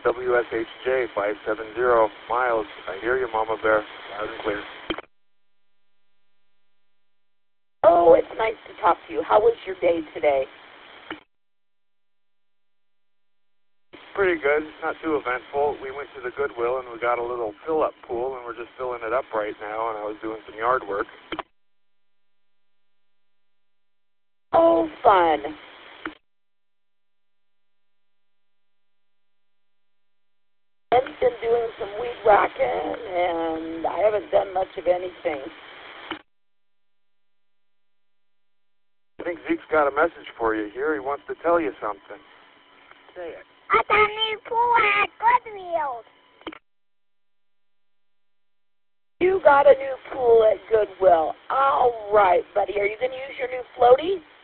WSHJ 570 miles. I hear you, Mama Bear. Loud and clear. Oh, it's nice to talk to you. How was your day today? Pretty good. Not too eventful. We went to the Goodwill and we got a little fill-up pool and we're just filling it up right now, and I was doing some yard work. Oh, fun. I've been doing some weed whacking, and I haven't done much of anything. I think Zeke's got a message for you here. He wants to tell you something. Say it. I got a new pool at Goodwill. You got a new pool at Goodwill. All right, buddy. Are you going to use your new floaty?